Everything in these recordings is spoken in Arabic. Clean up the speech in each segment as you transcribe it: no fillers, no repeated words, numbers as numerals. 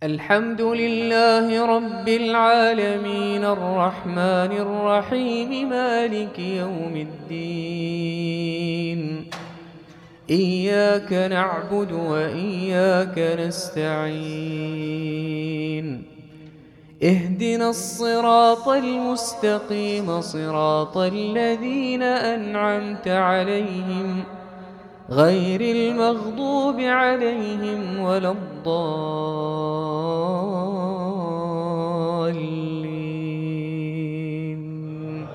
الحمد لله رب العالمين الرحمن الرحيم مالك يوم الدين. إياك نعبد وإياك نستعين. اهدنا الصراط المستقيم صراط الذين أنعمت عليهم غير المغضوب عليهم ولا الضالين.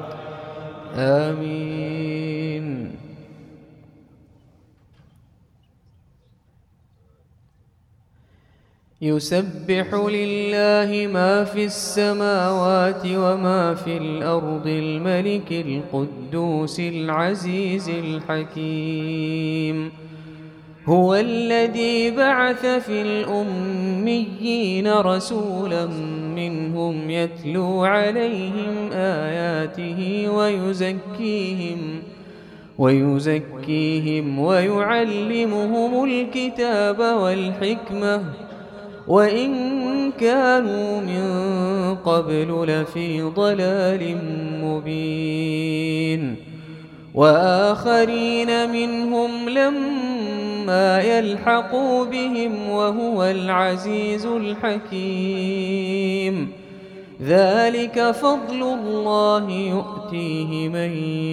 آمين. يسبح لله ما في السماوات وما في الأرض الملك القدوس العزيز الحكيم. هو الذي بعث في الأميين رسولا منهم يتلو عليهم آياته ويزكيهم ويعلمهم الكتاب والحكمة وإن كانوا من قبل لفي ضلال مبين. وآخرين منهم لما يلحقوا بهم وهو العزيز الحكيم. ذلك فضل الله يؤتيه من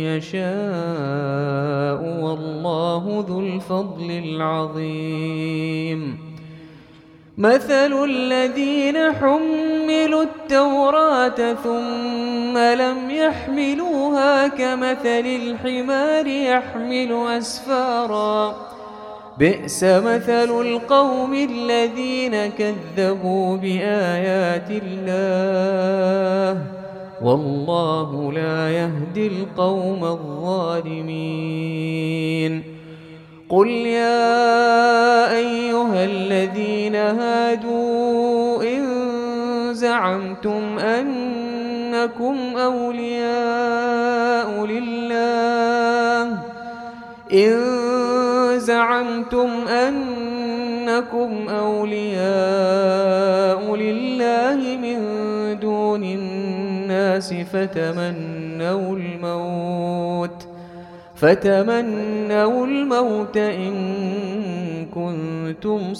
يشاء والله ذو الفضل العظيم. مثل الذين حملوا التوراة ثم لم يحملوها كمثل الحمار يحمل أسفارا. بئس مثل القوم الذين كذبوا بآيات الله والله لا يهدي القوم الظالمين. قل يا أيها الذين هادوا إن زعمتم أنكم أولياء لله من دون الناس فتمنوا الموت إن كنتم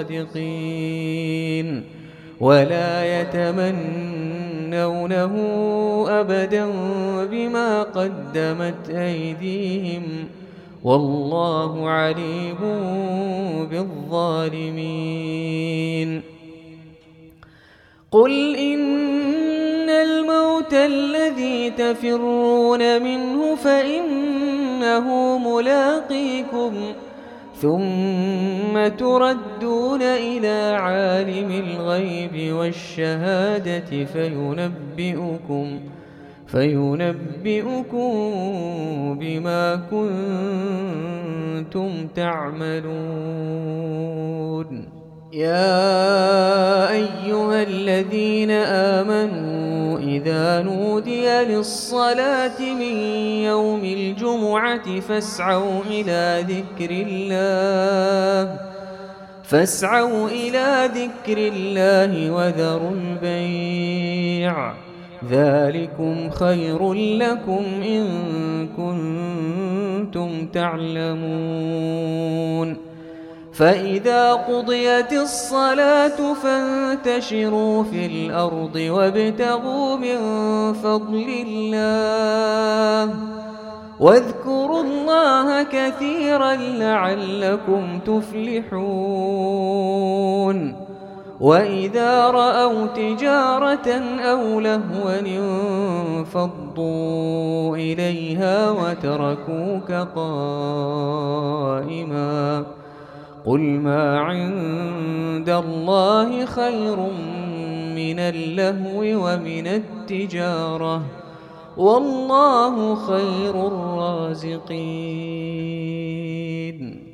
صادقين ولا يتمنونه أبدا بما قدمت أيديهم والله عليم بالظالمين. قل إن الموت الذي تفرون منه فإنه ملاقيكم ثم تردون إلى عالم الغيب والشهادة فينبئكم بما كنتم تعملون. يا أيها الذين آمنوا إذا نودي للصلاة من يوم الجمعة فاسعوا إلى ذكر الله وذروا البيع ذلكم خير لكم إن كنتم تعلمون. فإذا قضيت الصلاة فانتشروا في الأرض وابتغوا من فضل الله واذكروا الله كثيرا لعلكم تفلحون. وإذا رأوا تجارة أو لهوا انفضوا إليها وتركوك قائما. قل ما عند الله خير من اللهو ومن التجارة والله خير الرازقين.